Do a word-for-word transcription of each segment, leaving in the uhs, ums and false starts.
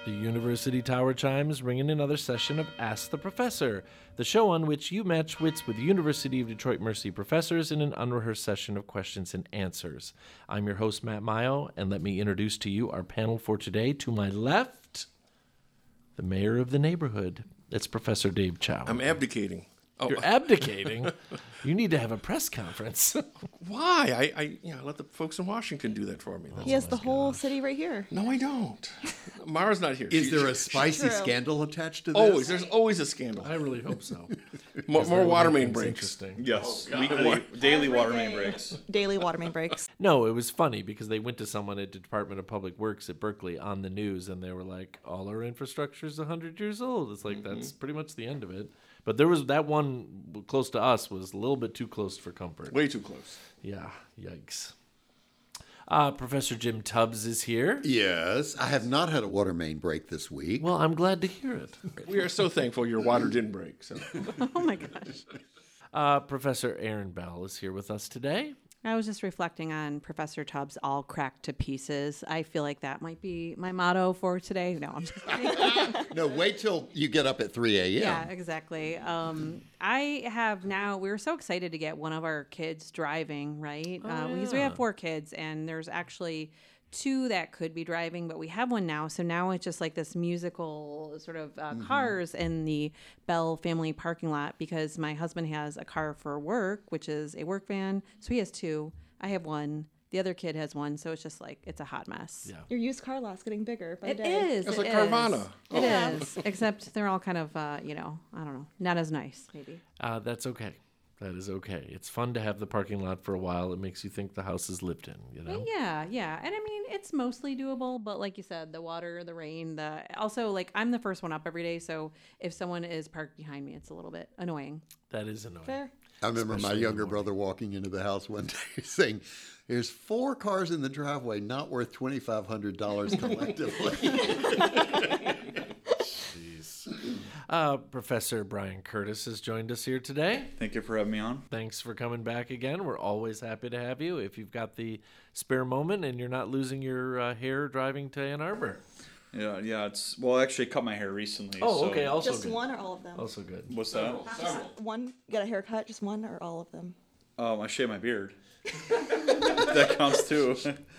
The University Tower chimes ring in another session of Ask the Professor, the show on which you match wits with University of Detroit Mercy professors in an unrehearsed session of questions and answers. I'm your host, Matt Mayo, and let me introduce to you our panel for today. To my left, the mayor of the neighborhood. It's Professor Dave Chow. I'm abdicating. Oh. You're abdicating? You need to have a press conference. Why? I, I, you know, let the folks in Washington do that for me. That's He has the whole city right here. No, I don't. Mara's not here. Is She- there a she- spicy True. scandal attached to this? Always. There's always a scandal. I really hope so. More, more water main It's breaks. interesting. Yes, weekly, daily water main breaks. Daily water main breaks. No, it was funny because they went to someone at the Department of Public Works at Berkeley on the news, and they were like, all our infrastructure is one hundred years old. It's like, that's pretty much the end of it. But there was that one close to us was a little bit too close for comfort. Way too close. Yeah, yikes. Uh, Professor Jim Tubbs is here. Yes, I have not had a water main break this week. Well, I'm glad to hear it. We are so thankful your water didn't break. So. Oh my gosh. Uh, Professor Aaron Bell is here with us today. I was just reflecting on Professor Tubbs' all cracked to pieces. I feel like that might be my motto for today. No, I'm just kidding. No, wait till you get up at three a.m. Yeah, exactly. Um, I have now, we were so excited to get one of our kids driving, right? Oh, uh, Because we yeah. have four kids, and there's actually two that could be driving, but we have one now. So now it's just like this musical sort of uh, Mm-hmm. cars in the Bell family parking lot, because my husband has a car for work, which is a work van. So he has two. I have one. The other kid has one. So it's just like, it's a hot mess. Yeah. Your used car lot's getting bigger by It the day. is. It's it like is. Carvana. It is. Except they're all kind of, uh, you know, I don't know, not as nice, maybe. Uh, that's okay. That is okay. It's fun to have the parking lot for a while. It makes you think the house is lived in, you know? Yeah, yeah. And I mean, it's mostly doable, but like you said, the water, the rain, the also like I'm the first one up every day, so if someone is parked behind me, it's a little bit annoying. That is annoying. Fair. I remember Especially my in the younger morning. brother walking into the house one day saying, "There's four cars in the driveway, not worth twenty-five hundred dollars collectively." Uh, Professor Brian Curtis has joined us here today. Thank you for having me on. Thanks for coming back again. We're always happy to have you if you've got the spare moment and you're not losing your uh, hair driving to Ann Arbor. Yeah, yeah. It's well, I actually cut my hair recently. Oh, so- okay. Also Just good. one or all of them? Also good. What's that? One, you got a haircut, just one or all of them? Um, I shave my beard. That counts too.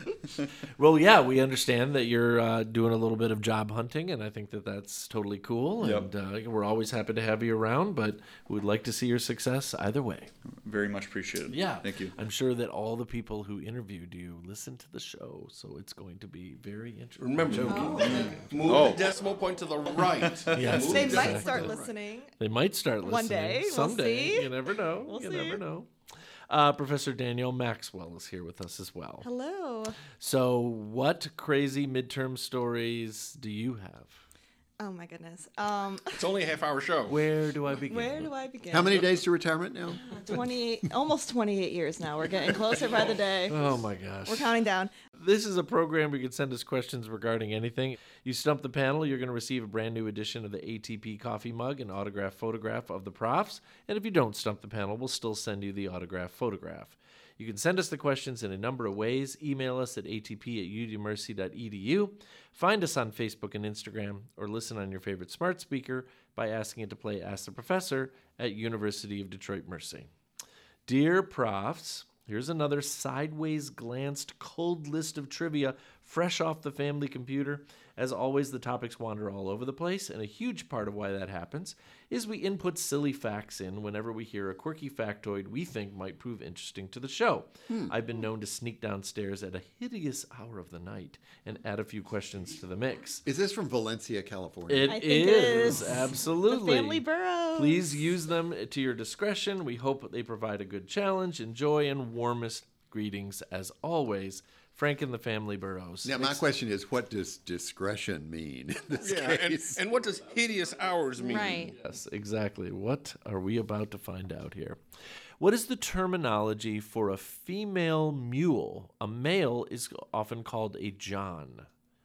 Well, yeah, we understand that you're uh, doing a little bit of job hunting, and I think that that's totally cool. Yep. And uh, we're always happy to have you around, but we'd like to see your success either way. Very much appreciated. Yeah. Thank you. I'm sure that all the people who interviewed you listen to the show, so it's going to be very interesting. Remember, Joking. move Oh. the decimal point to the right. Yes, Move They the might decimal start point to the right. listening. They might start listening One day, we'll someday. see. You never know. We'll you see. never know. Uh, Professor Danielle Maxwell is here with us as well. Hello. So, what crazy midterm stories do you have? Oh my goodness. Um, It's only a half hour show. Where do I begin? where do I begin? How many days to retirement now? twenty-eight, almost twenty-eight years now. We're getting closer by the day. Oh my gosh. We're counting down. This is a program where you can send us questions regarding anything. You stump the panel, you're going to receive a brand new edition of the A T P coffee mug, an autographed photograph of the profs. And if you don't stump the panel, we'll still send you the autographed photograph. You can send us the questions in a number of ways. Email us at a t p at u d mercy dot e d u. Find us on Facebook and Instagram, or listen on your favorite smart speaker by asking it to play Ask the Professor at University of Detroit Mercy. Dear Profs, here's another sideways glanced cold list of trivia fresh off the family computer. As always, the topics wander all over the place, and a huge part of why that happens is we input silly facts in whenever we hear a quirky factoid we think might prove interesting to the show. Hmm. I've been known to sneak downstairs at a hideous hour of the night and add a few questions to the mix. Is this from Valencia, California? It I think is, it is. absolutely. The family burrows. Please use them to your discretion. We hope they provide a good challenge. Enjoy, and warmest greetings as always, Frank and the Family Burrows. Now, my question is, what does discretion mean in this Yeah, and, case? and what does hideous hours mean? Right. Yes, exactly. What are we about to find out here? What is the terminology for a female mule? A male is often called a John.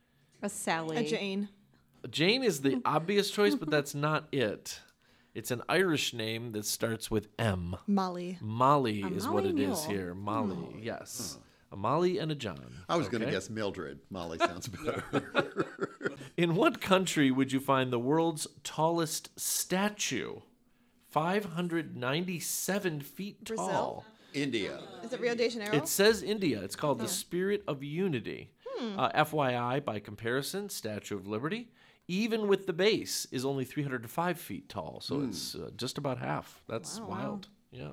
A Sally. A Jane. Jane is the obvious choice, but that's not it. It's an Irish name that starts with M. Molly. Molly A is Molly what it mule. is here. Molly, yes. A Molly and a John. I was going to Okay? guess Mildred. Molly sounds better. In what country would you find the world's tallest statue? five hundred ninety-seven feet Brazil? tall. India. Is it Rio de Janeiro? It says India. It's called the Spirit of Unity. Uh, F Y I, by comparison, Statue of Liberty, even with the base, is only three hundred five feet tall. So it's uh, just about half. That's Wow, wow. wild. Yeah.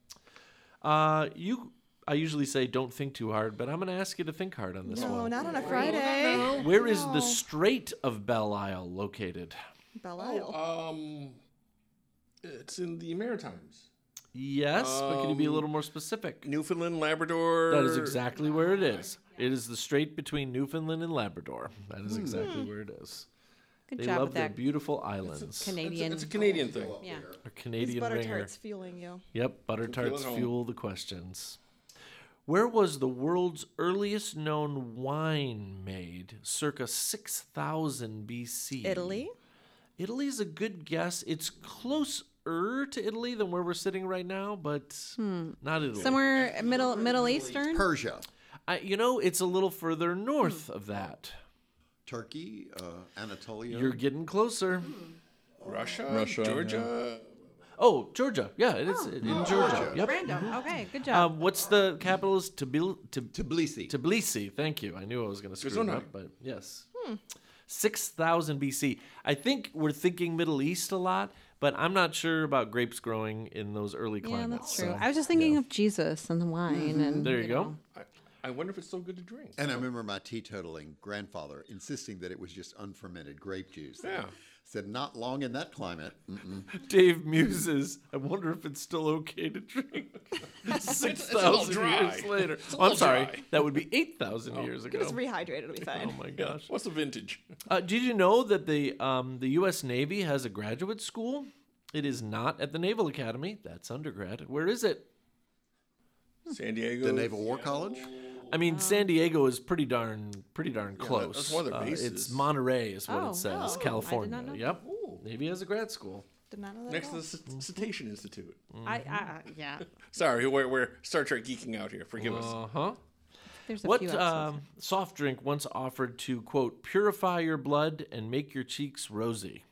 Uh, you, I usually say don't think too hard, but I'm going to ask you to think hard on this no, one. not on a Friday. Where is the No. Strait of Belle Isle located? Belle Isle. Um, it's in the Maritimes. Yes, but can you be a Um, little more specific? Newfoundland, Labrador. That is exactly where it is. It is the strait between Newfoundland and Labrador. That is Hmm. exactly where it is. Good They job love with their that beautiful islands. It's a, Canadian. it's a Canadian thing. yeah. A These Canadian butter ringer. tarts fueling you. Yep, butter tarts at home. fuel the questions. Where was the world's earliest known wine made, circa six thousand B C? Italy? Italy is a good guess. It's closer to Italy than where we're sitting right now, but not Italy. Somewhere Middle Middle Eastern. Persia. I, you know, it's a little further north of that. Turkey. Uh, Anatolia. You're getting closer. Russia, Russia, Georgia. Oh, Georgia. Yeah, it is in Georgia. Yep. Random. Okay, good job. Um, what's the capital? Is Tbil- Tb- Tbilisi. Tbilisi. Thank you. I knew I was going to screw it Gesundheit. up, but yes. six thousand B C. I think we're thinking Middle East a lot, but I'm not sure about grapes growing in those early yeah, climates. that's true. so- I was just thinking of Jesus and the wine, and There you go. I, I wonder if it's still good to drink. And I remember my teetotaling grandfather insisting that it was just unfermented grape juice. Yeah. Said not long in that climate. Mm-mm. Dave muses. I wonder if it's still okay to drink six it's a little thousand dry. years later. It's a Oh, I'm little sorry. dry. That would be eight thousand years ago. Just rehydrate, it'll be fine. Oh my gosh. What's the vintage? Uh, did you know that the um, the U S Navy has a graduate school? It is not at the Naval Academy. That's undergrad. Where is it? San Diego. The Naval War College. I mean, San Diego is pretty darn pretty darn close. that's one of their Uh, bases. it's Monterey, is what Oh, it says. oh, I did California. not know Yep. Navy has a grad school. Did not know that Next at to all. the C- Cetacean Institute. I, I yeah. Sorry, we're, we're Star Trek geeking out here. Forgive us. Uh huh. There's a What few episodes. um, soft drink once offered to quote purify your blood and make your cheeks rosy?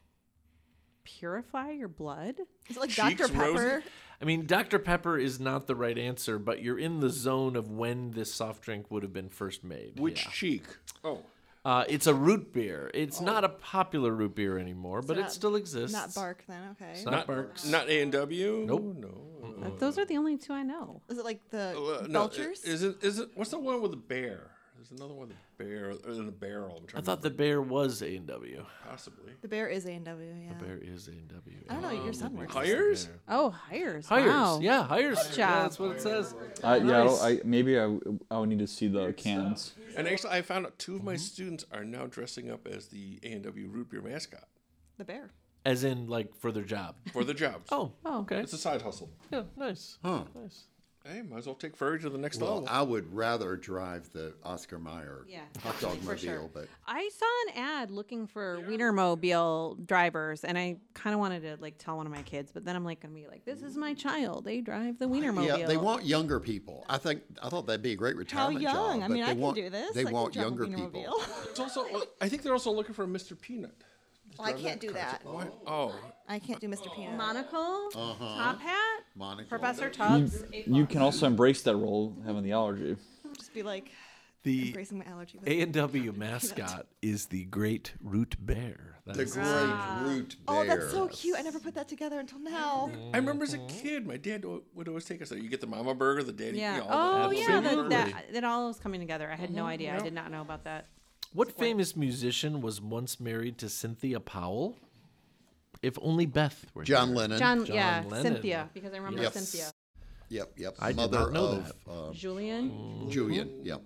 Purify your blood? Is it like Cheeks Doctor rosy? Pepper? I mean, Doctor Pepper is not the right answer, but you're in the zone of when this soft drink would have been first made. Which Yeah. cheek? Oh, Uh, it's a root beer. It's not a popular root beer anymore, but it not- still exists. Not Bark then, okay. It's not, not Barks. Not A and W. Nope. No. Uh, Those are the only two I know. Is it like the Uh, no, Belchers? Is it? Is it? What's the one with the bear? There's another one with a bear in a barrel. I'm I trying thought the bear was A and W. to possibly. The bear is A and W, yeah. Bear is A and W. I don't know, your son works. Hires? Oh, hires. Hires. Wow. Yeah, hires. Good Yeah, job. that's what it says. I, yeah, I, Nice. don't- I maybe I, I would need to see the cans. And actually, I found out two of my Mm-hmm. students are now dressing up as the A and W root beer mascot The bear. As in, like, for their job. for their jobs. Oh, Oh. okay. It's a side hustle. Yeah, nice. Huh. Nice. Hey, might as well take Furry to the next Well, level. I would rather drive the Oscar Mayer Yeah, hot dog for mobile, sure. but I saw an ad looking for Wienermobile drivers, and I kind of wanted to like tell one of my kids, but then I'm like gonna be like, "This is my child. They drive the Wienermobile." yeah, they want younger people. I think I thought that'd be a great How retirement young? job. I but mean, they I can want, do this. They I can want drive a younger people. Wienermobile. It's also. I think they're also looking for a Mister Peanut. Well, I Drive can't do car. that. What? Oh, I can't do Mister Peanut. Monocle, Uh-huh. top hat, Monocle. Professor You, Tubbs. A you plus. can also embrace that role having the allergy. Just be like The embracing my allergy. with- A and W mascot is the Great Root Bear. That The is- great root bear. Oh, that's so cute. I never put that together until now. I remember as a kid, my dad o- would always take us there. You get the mama burger, the daddy. Yeah. you know, all Oh, the- yeah. That, Absolutely. that that all was coming together. I had no idea. I did not know about that. What famous musician was once married to Cynthia Powell? If only Beth were John here. Lennon. John, John yeah, Lennon. Cynthia, because I remember Yep. Cynthia. Yep, yep. I did Mother not know of that. Uh, Julian. Julian. Yep.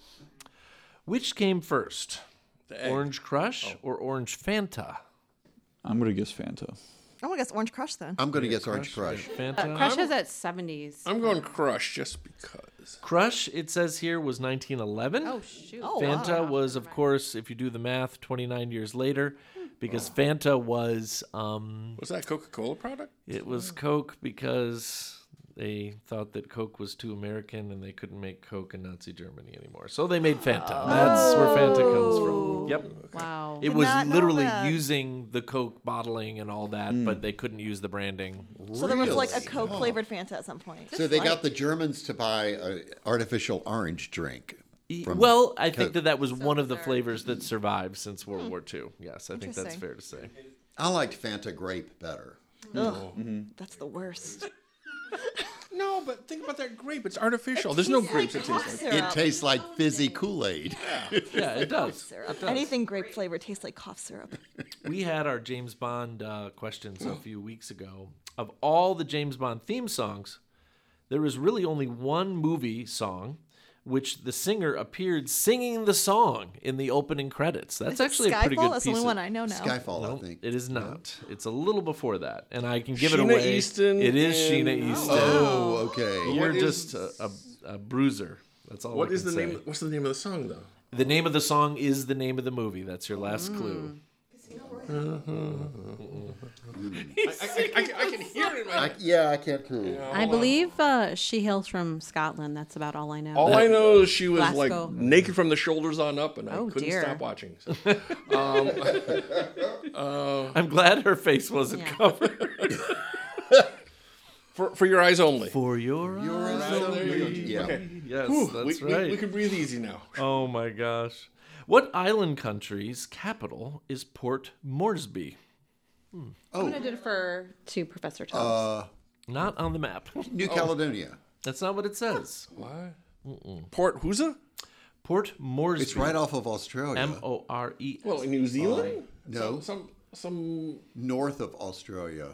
Which came first, the egg. Orange Crush or Orange Fanta? I'm gonna guess Fanta. I'm gonna guess Orange Crush then. I'm going to guess Orange Crush. Fanta. Crush has that seventies. I'm going Crush just because. Crush, it says here, was nineteen eleven. Oh shoot. Oh, Fanta wow. was, of course, if you do the math, twenty-nine years later, because Fanta was, um, Was that a Coca-Cola product? it was Coke because They thought that Coke was too American and they couldn't make Coke in Nazi Germany anymore. So they made Fanta. That's where Fanta comes from. Yep. Wow. It Did was not know literally that. using the Coke bottling and all that, but they couldn't use the branding. So there was like a Really? Coke flavored Fanta at some point. So they got the Germans to buy an artificial orange drink. E- from Well, I think Coke. that that was one of the flavors that survived since World War Two. Yes, I think that's Interesting. fair to say. I liked Fanta grape better. Ugh, that's the worst. No, but think about that grape. It's artificial. There's no grapes that taste like. It tastes like fizzy Kool-Aid. Yeah, it does. syrup. It does. Anything grape flavored tastes like cough syrup. We had our James Bond uh, questions a few weeks ago. Of all the James Bond theme songs, there was really only one movie song which the singer appeared singing the song in the opening credits. That's Is it actually a pretty Skyfall? good That's piece the only of... one I know now. Skyfall, No, I think. it is not. It's a little before that, and I can give it Sheena away. Easton It is and- Sheena Easton. Oh, okay. You're What is- just a, a, a bruiser. That's all What I is can the say. name? What's the name of the song though? The name of the song is the name of the movie. That's your last Mm. clue. I, I, I, I can hear it in my. I, yeah, I can't too. I believe uh, she hails from Scotland. That's about all I know. All I know is she was Glasgow. like naked from the shoulders on up, and I Oh, couldn't dear. stop watching. So. I'm glad her face wasn't Yeah. covered. For for your eyes only. For your eyes only. Yeah. Okay. Yes, Whew, that's we, right. we, we can breathe easy now. Oh my gosh. What island country's capital is Port Moresby? I'm gonna defer to Professor Tubbs. Uh, Not on the map. New Caledonia. That's not what it says. What? Port Who's Port Moresby. It's right off of Australia. M O R E S. Well, in New Zealand? no. Some some, some North of Australia.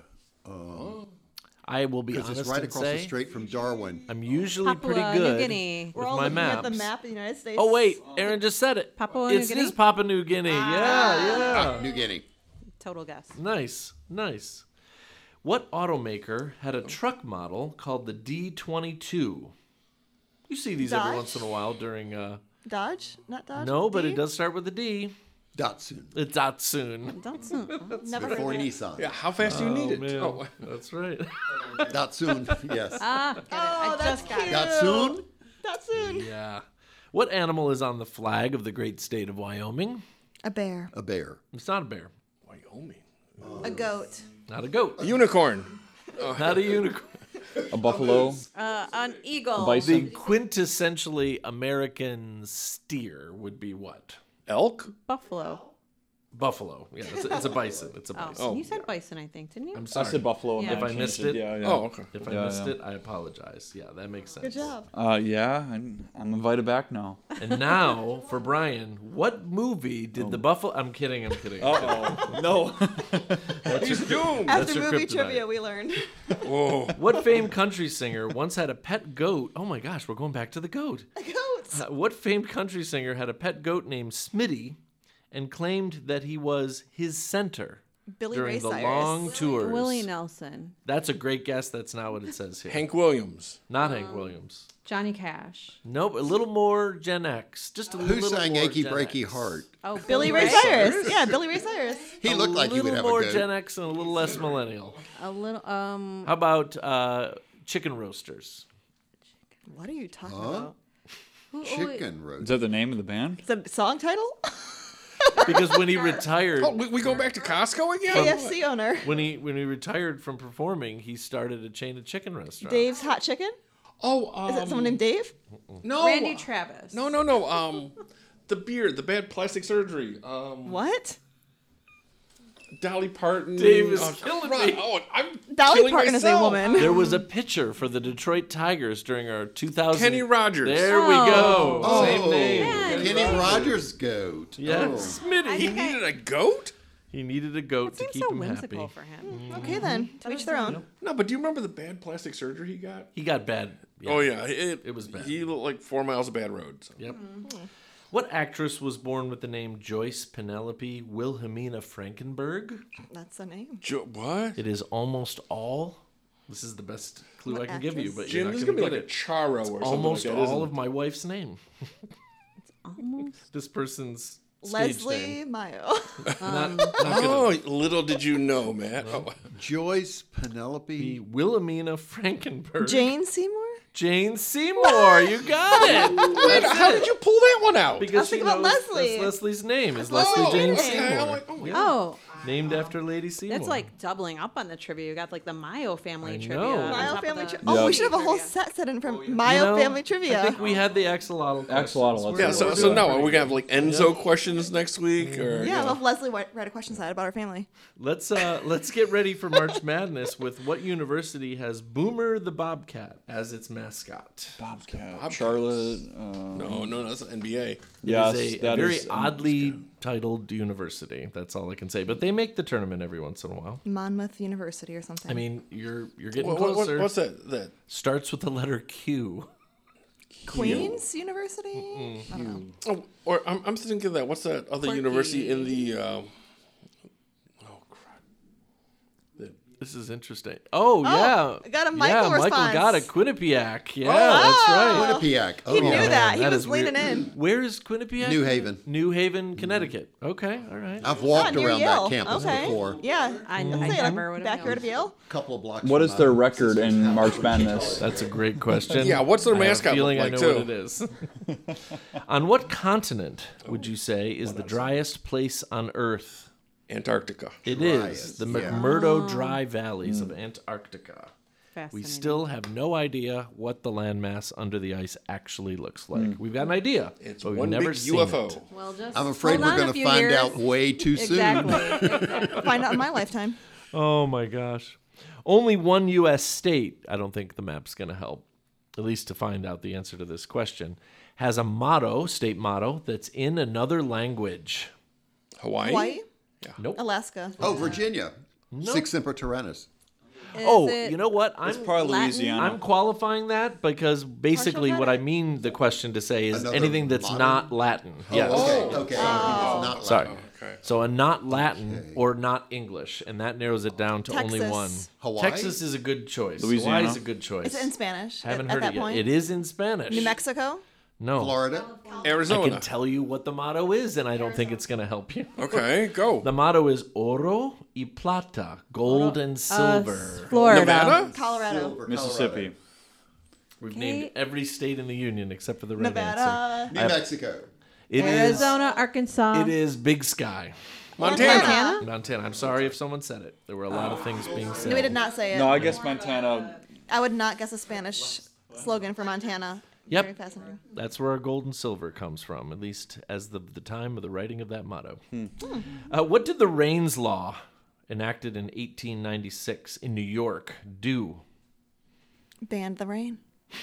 I will be Because honest it's right and across say the strait from Darwin. I'm usually Papua pretty New good Guinea. with We're all my looking maps. at the map of the United States. Oh wait, Aaron just said it. Papua New It's Guinea? is Papua New Guinea. Yeah, yeah. New Guinea. Total guess. Nice, nice. What automaker had a truck model called the D twenty-two? You see these every Dodge? once in a while during. Uh, Dodge? Not Dodge? no, but D? it does start with a D. Datsun. It's Datsun. That's uh, Never Before heard of it. Nissan. yeah. How fast do you need it? Man, Oh, that's right. Datsun, yes. ah. Get it. Oh, I that's just got cute. it. Datsun? Datsun. Yeah. What animal is on the flag of the great state of Wyoming? A bear. A bear. It's not a bear. Wyoming. A goat. Not a goat. Unicorn. Not a unicorn. A buffalo, Uh, an eagle. a The bison, quintessentially American steer would be what? Elk. Buffalo. Buffalo. Yeah, it's a, it's a bison. It's a Oh, bison. you said bison, I think, didn't you? I'm I sorry. said buffalo. Yeah. and If I changed missed it? yeah, yeah. Oh, okay. If I Yeah, missed yeah. it, I apologize. Yeah, that makes sense. Good job. Uh, yeah, I'm, I'm invited back now. And now for Brian, what movie did the buffalo? I'm kidding. I'm kidding. Uh oh, no. He's doomed. After your movie kryptonite. trivia, we learned. Whoa. What famed country singer once had a pet goat? Oh my gosh, we're going back to the goat. Goats. Uh, what famed country singer had a pet goat named Smitty and claimed that he was his center Billy during Ray the Cyrus. long tours? Willie Nelson. That's a great guess. That's not what it says here. Hank Williams. Not Hank Williams. Johnny Cash. Nope, a little more Gen X. Just a Who little sang more Achy Gen Breaky X. Heart? Oh, Billy Ray Cyrus. Yeah, Billy Ray Cyrus. He A looked like he would little have more a good. Gen X and a little less millennial. A little. Um. How about uh, chicken roasters? What are you talking Huh? about? who- oh, Chicken Is roast. that the name of the band? The song title? Because when he retired, Oh, we, we go back to Costco again? K F C owner. when he when he retired from performing, he started a chain of chicken restaurants. Dave's Hot Chicken? Oh, um, Is that someone named Dave? No. Randy Travis. No, no, no. Um, the beard, the bad plastic surgery. Um, What? Dolly Parton. Dave is oh, killing crap. me. Oh, I'm Dolly killing Parton is a myself. woman. There was a pitcher for the Detroit Tigers during our two thousand. Kenny Rogers. There we go. Oh, Same name. Yeah. Kenny Rogers goat. Yes, Oh. Smitty. He needed a goat? He needed a goat That to seems keep so him whimsical happy. for him. Okay then. To each their own. No, but do you remember the bad plastic surgery he got? He got bad. Yeah. Oh yeah, it, It was bad. He looked like four miles of bad road. So. Yep. What actress was born with the name Joyce Penelope Wilhelmina Frankenberg? That's the name. Jo- what? It is almost all. This is the best clue What I can give you, actress? but Jim, you're this not is gonna going be to like get a it. Charo or something Almost like that, all isn't of it? my wife's name. Almost. This person's Leslie Mayo. Not, not gonna Oh, little did you know, Matt. Oh, Joyce be Penelope. Wilhelmina Frankenberg. Jane Seymour? Jane Seymour. You got it. Wait, That's how it. did you pull that one out? Because thinking she about knows Leslie. That's Leslie's name. Is Oh, Leslie Jane okay. Seymour. I'm like, oh, yeah. Oh, Named after Lady Seymour. that's like doubling up on the trivia. You got like the Mayo family I trivia. know. on Mayo top of family the- trivia. Oh, we Yeah. should have a whole Trivia. set set in from You Mayo know, family trivia. I think we had the axolotl. Axolotl, let's questions. Yeah, We're- so, we're so doing now pretty are we good. gonna have like Enzo questions next week, or yeah, well, if Leslie wa- read a question side about our family. Let's uh let's get ready for March Madness with what university has Boomer the Bobcat as its mascot? Bobcat. Charlotte. Uh, no, no, that's N B A. yes, It is a, a that very is, um, oddly titled university. That's all I can say. But they make the tournament every once in a while. Monmouth University or something. I mean, you're you're getting What, what, closer. what's that? That Starts with the letter Q. Queens University? I don't know. oh, or I'm, I'm thinking of that. What's that other Quirky. university in the? Um, oh crap! The, This is interesting. Oh, yeah, I got a yeah, Michael Michael response. got it. Quinnipiac. Yeah, Oh. that's right. Quinnipiac. Oh, He knew yeah. that. He That was is weird. leaning in. Where is Quinnipiac? New Haven. New Haven, Connecticut. Okay, all right. I've walked Ah, near around Yale. that campus okay. before. Yeah. I, I I'd say never I'm would have backyard of Yale. A couple of blocks. What from is my their record in house. March Madness? That's a great question. Yeah, what's their I have a mascot feeling look I know like, what too? it is. On what continent would you say is the driest place on Earth? Antarctica. It is Driest, the yeah. McMurdo Dry Valleys of Antarctica. We Fascinating. still have no idea what the landmass under the ice actually looks like. We've got an idea, It's but we've one never big seen U F O. it. Well, just I'm afraid hold we're on a going to few find years. out way too soon. Exactly. exactly. Find out in my lifetime. Oh my gosh. Only one U S state, I don't think the map's going to help, at least to find out the answer to this question, has a motto, state motto, that's in another language. Hawaii. Hawaii? Nope. Alaska. Oh, Virginia. Six Semper Tyrannis. Is oh, it you know what? I'm It's probably Latin? Louisiana. I'm qualifying that because basically what I credit. mean the question to say is Another anything that's modern- not Latin. Yes. Okay, okay. It's not Sorry. like- Okay. So a not Latin or not English, and that narrows it down to only Texas. one. Hawaii? Texas is a good choice. Louisiana? Hawaii is a good choice. Is it in Spanish Haven't at, heard at it that yet. point? It is in Spanish. New Mexico? No. Florida. I Arizona. can tell you what the motto is, and I don't think it's going to help you. Okay, go. The motto is oro y plata, gold and Uh, silver. Florida. Nevada. Colorado. Silver, Mississippi. We've Okay. named every state in the union except for the red answer. Nevada. New Mexico. It is. Arizona, Arkansas. It is Big Sky. Montana. Montana? Montana. I'm sorry if someone said it. There were a lot of things being said. No, we did not say it. No, I guess Montana. I would not guess a Spanish slogan for Montana. Yep. Very fascinating. That's where our gold and silver comes from, at least as the, the time of the writing of that motto. Uh, what did the Raines Law, enacted in eighteen ninety-six in New York, do? Banned the rain.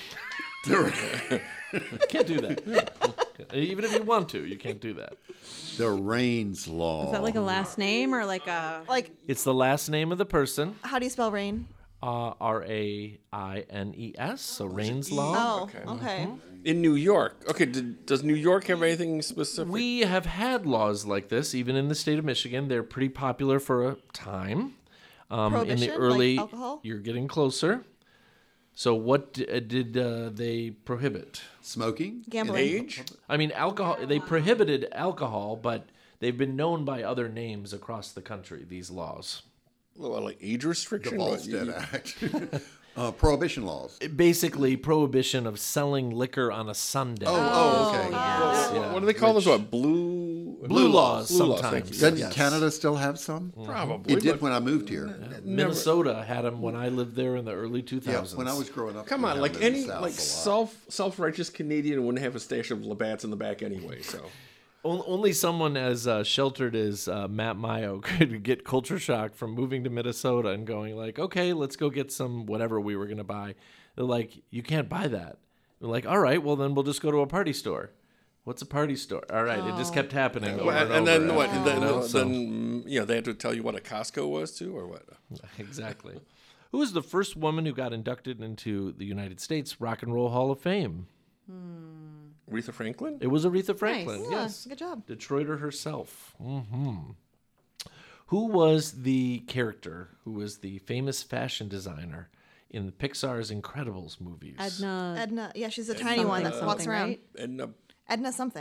Can't do that. Even if you want to, you can't do that. The Raines Law. Is that like a last name or like a? Like, It's the last name of the person, how do you spell rain? uh, R A I N E S, so Raines Law. Oh, Okay. okay. In New York. Okay, did, does New York have anything specific? We have had laws like this, even in the state of Michigan. They're pretty popular for a time. Um, in the Prohibition, like early, alcohol? you're getting closer. So, what d- uh, did uh, they prohibit? Smoking? In Gambling. age? I mean, alcohol. They prohibited alcohol, but they've been known by other names across the country. These laws, Well, like age The restriction? What, you- Volstead Act. uh, prohibition laws. basically, prohibition of selling liquor on a Sunday. Oh, oh, okay. Yes, What, yeah. what do they call those? What, blue? Blue laws Blue laws, sometimes. thank you. Doesn't Yes. Canada still have some? Probably. It did but- when I moved here. Minnesota had them when I lived there in the early two Yeah, thousands. when I was growing up. Come we on, had like them in the any South like a lot. self self righteous Canadian wouldn't have a stash of Labatt's in the back anyway. So On- Only someone as uh, sheltered as uh, Matt Mayo could get culture shock from moving to Minnesota and going like, okay, let's go get some whatever we were going to buy. They're like, you can't buy that. We're like, all right, well then we'll just go to a party store. What's a party store? All right, it just kept happening. Over and, and then over, what? you Then know, so- then you know they had to tell you what a Costco was too, or what? exactly. Who was the first woman who got inducted into the United States Rock and Roll Hall of Fame? Aretha Franklin. It was Aretha Franklin. Yeah, Yes, good job. Detroiter herself. hmm Who was the character who was the famous fashion designer in the Pixar's Incredibles movies? Edna. Edna. Yeah, she's a tiny one that something, walks around. right? And uh, Edna something.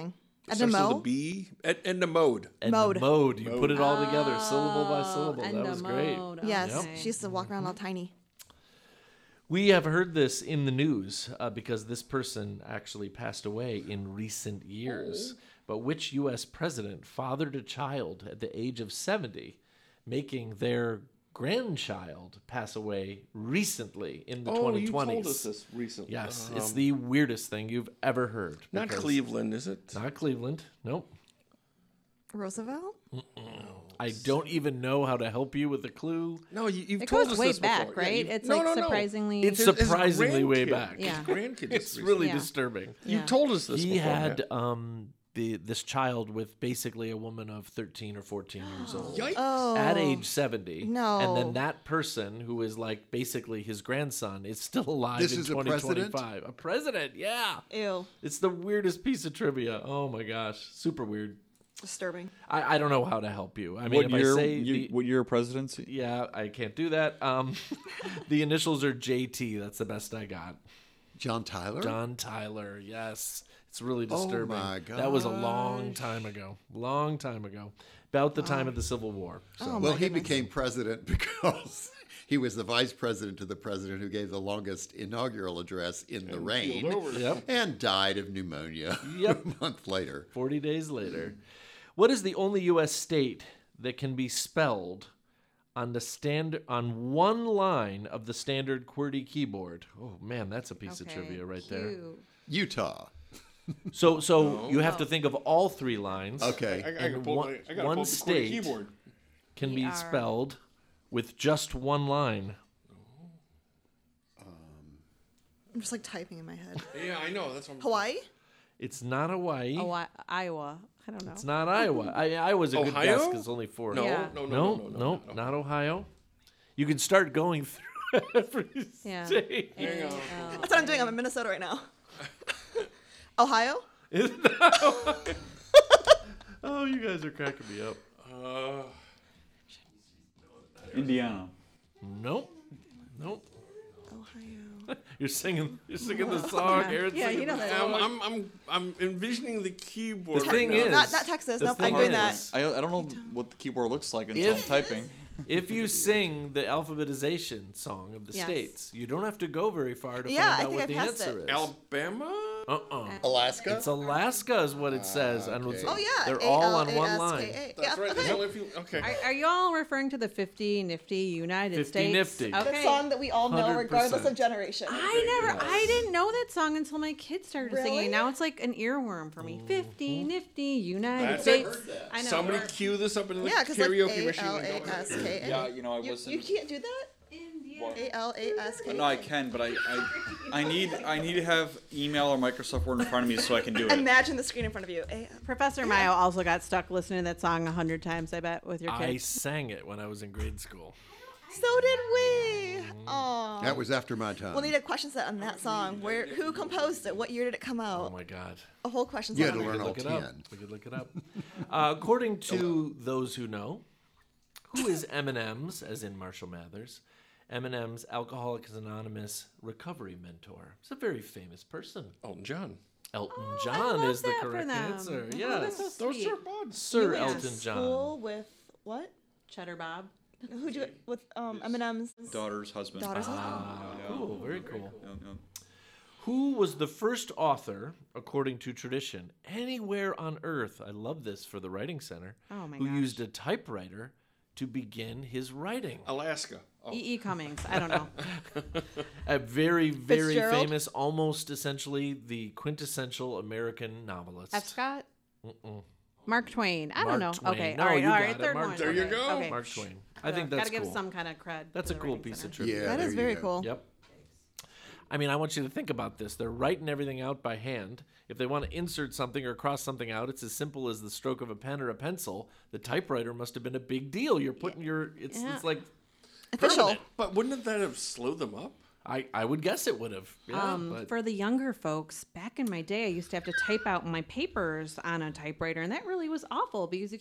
Starts with Endemo? a B. Ed- Endemode. And Mode. the mode. You put it all together, syllable by syllable. Oh, That was great. endemode, Yes, okay. she used to walk around all tiny. We have heard this in the news uh, because this person actually passed away in recent years. But which U S president fathered a child at the age of seventy, making their grandchild pass away recently in the Oh, twenty you twenties? told us this recently. Yes, Um, it's the weirdest thing you've ever heard. Not because- Cleveland, is it? Not Cleveland. Nope. Roosevelt? I don't even know how to help you with the clue. No, you, you've It told goes us way this back, before. Yeah, right? you- It's no, like no, no. surprisingly. It's His- his surprisingly way grandkid- back. Yeah. His grandkid. It's just really Yeah. disturbing. You Yeah. told us this He before. had Matt. um the this child with basically a woman of thirteen or fourteen years old. Yikes. Oh. At age seventy. No. And then that person who is like basically his grandson is still alive This in is a twenty president? twenty-five. A president, yeah. Ew. It's the weirdest piece of trivia. Oh my gosh. Super weird. Disturbing. I, I don't know how to help you. I mean, What if year? I say you, the, what year of presidency? yeah, I can't do that. Um, the initials are J T. That's the best I got. John Tyler? John Tyler. Yes, it's really Oh disturbing. my That was a long time ago. Long time ago. About the time of the Civil War. So. Oh, Well, my he goodness. became president because he was the vice president to the president who gave the longest inaugural address in the rain Yep. and died of pneumonia Yep. a month later. forty days later. What is the only U S state that can be spelled on the stand on one line of the standard QWERTY keyboard? Oh man, that's a piece of Okay, trivia right there. cute. Utah. So so you have to think of all three lines. Okay. I, I, and can pull one- my, I gotta one pull up the state- QWERTY keyboard. Can be E R. spelled with just one line. I'm just like typing in my head. Yeah, I know. That's what I'm, Hawaii? It's not Hawaii. Oh, I- Iowa. I don't know. It's not Iowa. I, Iowa's a good guess Ohio? because only four. No, Yeah. no, no, no, no, no, no, not Ohio. You can start going through every Yeah. state. Hang on. That's what I'm doing. I'm in Minnesota right now. Ohio? Is it not Ohio? Oh, you guys are cracking me up. Uh, Indiana. Nope. Nope. Ohio. You're singing. You're singing the song. Yeah. Aaron's Yeah, singing you know the that. song. I'm, I'm, I'm, I'm envisioning the keyboard. The right thing now. is, Not- not Texas. the Nope, I'm thing doing that. is, I, I don't know what the keyboard looks like until If- I'm typing. If you sing the alphabetization song of the Yes. states, you don't have to go very far to Yeah, I find out think what I the passed answer it. is. Alabama? Uh-uh. Alaska? It's Alaska is what it says. and okay. it's- Oh, yeah. They're all on one A L A S line. K A. That's Yeah, right. There's okay. only a few. Okay. Are, are you all referring to the fifty Nifty United fifty States? Nifty. The Okay. song that we all know, one hundred regardless percent. of generation. I never, I didn't know that song until my kids started Really? singing. Now it's like an earworm for me. Fifty Nifty United That's it. States. I know. Somebody cue this up in the Yeah, because like karaoke A machine. L and A go. S K A. Yeah, you know, I You, wasn't- you can't do that? A L A S K A. No, I can, but I, I, I need I need to have email or Microsoft Word in front of me so I can do it. Imagine the screen in front of you. A- Professor Mayo also got stuck listening to that song a hundred times, I bet, with your I kids. sang it when I was in grade school. So did we. Aw. That was after my time. We'll need a question set on that song. Where, who composed it? What year did it come Oh out? my God. A whole question You set. had on to it. learn all Look it up. ten. We could look it up. Uh, according to those who know, who is Eminem's, as in Marshall Mathers, Eminem's Alcoholics Anonymous recovery mentor? He's a very famous person. Elton John. Elton Oh, I John love is the that for correct them. answer. Oh, Yes. that's so Those sweet. are buds. Sir You went to Elton John. School with what? Cheddar Bob. Who do it with um, Eminem's Daughter's husband. daughter's husband? Ah, cool. Very cool. Yeah, yeah. Who was the first author, according to tradition, anywhere on Earth? I love this for the Writing Center. Oh, my who gosh. used a typewriter to begin his writing? Alaska. Oh. E. E. Cummings. I don't know. A very, very Fitzgerald? famous, almost essentially the quintessential American novelist. F. Scott. Mm-mm. Mark Twain. I don't Mark know. Twain. Okay. No, all right. you All got right. it. Third Mark one. There you okay. go. Okay. Mark Twain. I think that's Gotta give cool. some kind of cred. That's to a the cool Writing piece of Center. trivia. Yeah, That there is you very go. cool. Yep. I mean, I want you to think about this. They're writing everything out by hand. If they want to insert something or cross something out, it's as simple as the stroke of a pen or a pencil. The typewriter must have been a big deal. You're putting your, it's, Yeah. it's like, Official. permanent. But wouldn't that have slowed them up? I, I would guess it would have. Yeah, Um, but for the younger folks, back in my day, I used to have to type out my papers on a typewriter, and that really was awful because you can't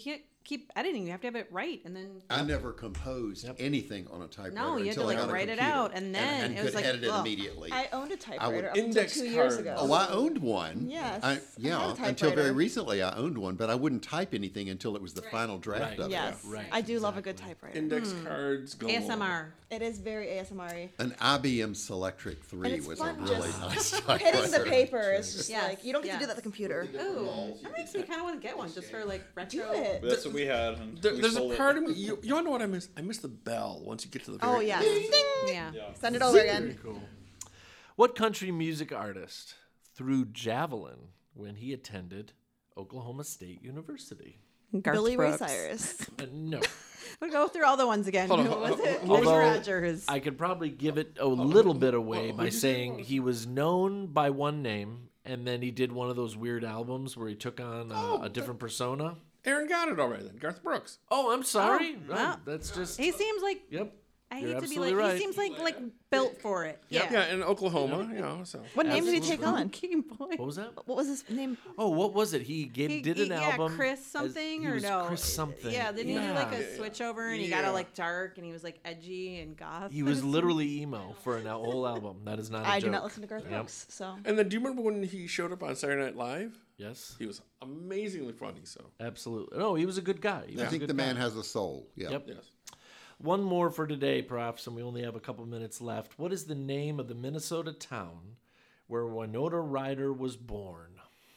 keep editing. You have to have it right, and then I never composed anything on a typewriter no, you had to until I like got a write it computer, out, and then and, it could was like edit it ugh. immediately. I owned a typewriter up Index until two years card. ago. Oh, I owned one. Yes, I, I yeah, had a until very typewriter. recently I owned one, but I wouldn't type anything until it was the final draft Right. of Yes, Yeah, right, I do love a good typewriter. Index cards go. A S M R. It is very A S M R-y. it. An I B M Selectric three it's was a fun really just nice Hitting the typewriter. paper is just Yes, like, you don't get to do yes. that at the computer. Ooh, that makes me kind of want to get one just for like Do retro. it. That's what we had. And There, we there's a sold it. part of me. You, you all know what I miss? I miss the bell once you get to the very Oh, yeah. Ding! Yeah. Send it over again. Cool. What country music artist threw javelin when he attended Oklahoma State University? Garth Billy Ray Brooks. Cyrus. Uh, no. We'll go through all the ones again. Hold on, Who hold was on, it? hold Where's Although Rogers? I could probably give it a little bit away what'd by you say? saying he was known by one name, and then he did one of those weird albums where he took on a, Oh, a different persona. Aaron got it already then. Garth Brooks. Oh, I'm sorry. Oh, No, wow. that's just. He seems like Yep. I You're hate to be absolutely like right. he seems like like built for it. Yep. Yeah, in Oklahoma, you know. So What name did he Absolutely. take on? King boy. What was that? What was his name? Oh, what was it? He gave, He- did he- an yeah, album. Chris as- something he or was no? Chris something. Yeah, didn't he do like Yeah. a switch over and he got Yeah. all like dark and he was like edgy and goth? He was literally emo for an whole album. That is not a I joke. do not listen to Garth Yep. Brooks, so. And then do you remember when he showed up on Saturday Night Live? Yes, He was amazingly funny. So absolutely. No, he was a good guy. He was I a think good the man guy. has a soul. Yeah. Yep. yes. One more for today, perhaps, and we only have a couple minutes left. What is the name of the Minnesota town where Winona Ryder was born?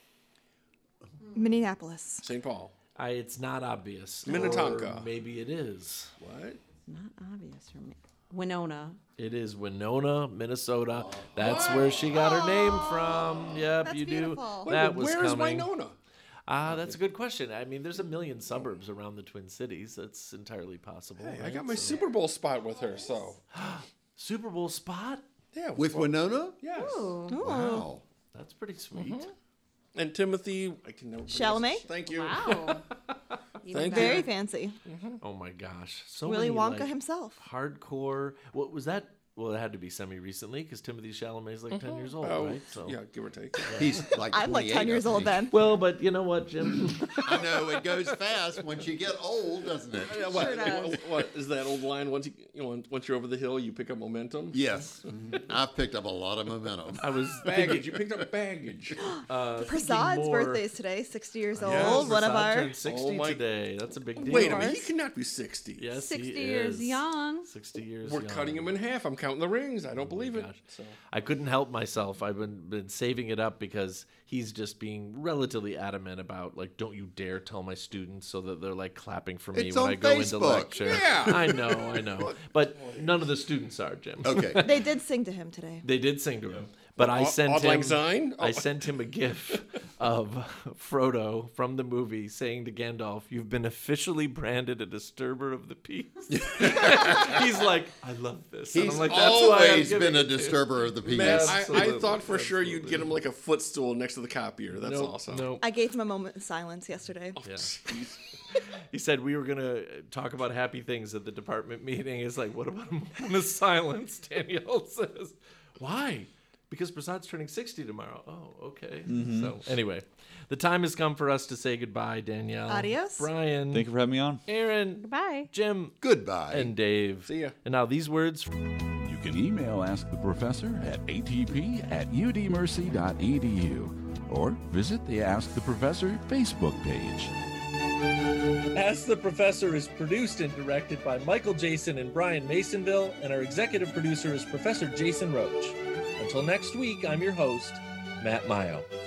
Minneapolis. Saint Paul. I, it's not obvious. Minnetonka. Or maybe it is. What? not obvious for me. Winona. It is Winona, Minnesota. That's where she got her name from. Yep, That's you beautiful. do. That was Where is coming. Winona? Ah, that's a good question. I mean, there's a million suburbs around the Twin Cities. That's entirely possible. Hey, I right? got my So- Super Bowl spot with her. So Super Bowl spot. yeah, With Winona? yes. Wow. That's pretty sweet. And Timothy, I can never. pronounce- Chalamet? Thank you. Wow. Even Thank better. Very fancy. Oh my gosh, so Willy many, Wonka like, himself. hardcore. What was that? Well, it had to be semi-recently because Timothy Chalamet's like ten years old, Oh, right? So. yeah, give or take. He's like I'm like twenty-eight, ten years I old think. then. Well, but you know what, Jim? I know it goes fast once you get old, doesn't it? Yeah, what, Sure does. what, what is that old line? Once you, you know, once you're over the hill, you pick up momentum. Yes, I've picked up a lot of momentum. I was Baggage. You picked up baggage. uh, thinking Prasad's more- birthday's today, sixty years old. Yes, One of Prasad our. turned sixty Oh my- today. That's a big deal. Wait a minute. He Ours? cannot be sixty. Yes, sixty he years is. young. Sixty years. We're young. cutting him in half. I'm counting the rings. I don't believe it. gosh. So. I couldn't help myself. I've been been saving it up because he's just being relatively adamant about like, don't you dare tell my students, so that they're like clapping for me It's when on I go into Facebook. lecture. Yeah. I know, I know, but none of the students are, Jim. Okay. They did sing to him today. They did sing to him, but I Auld- sent Auld him. Lang Syne? I Oh. sent him a gif of Frodo from the movie saying to Gandalf, "You've been officially branded a disturber of the peace." He's like, "I love this." And He's I'm like, That's why I'm always giving been a it to you." disturber of the peace. Man, I, I Absolutely, thought for sure you'd absolutely. get him like a footstool next to the copier. That's Nope, awesome. nope. I gave him a moment of silence yesterday. Yeah. He said we were gonna talk about happy things at the department meeting. It's like, what about a moment of silence? Danielle says, "Why?" Because Prasad's turning sixty tomorrow. Oh, okay. So anyway, the time has come for us to say goodbye, Danielle. Adios. Brian. Thank you for having me on. Aaron. Goodbye. Jim. Goodbye. And Dave. See ya. And now these words. You can email Ask the Professor at a t p at u d mercy dot e d u or visit the Ask the Professor Facebook page. Ask the Professor is produced and directed by Michael Jason and Brian Masonville, and our executive producer is Professor Jason Roach. Until next week, I'm your host, Matt Mayo.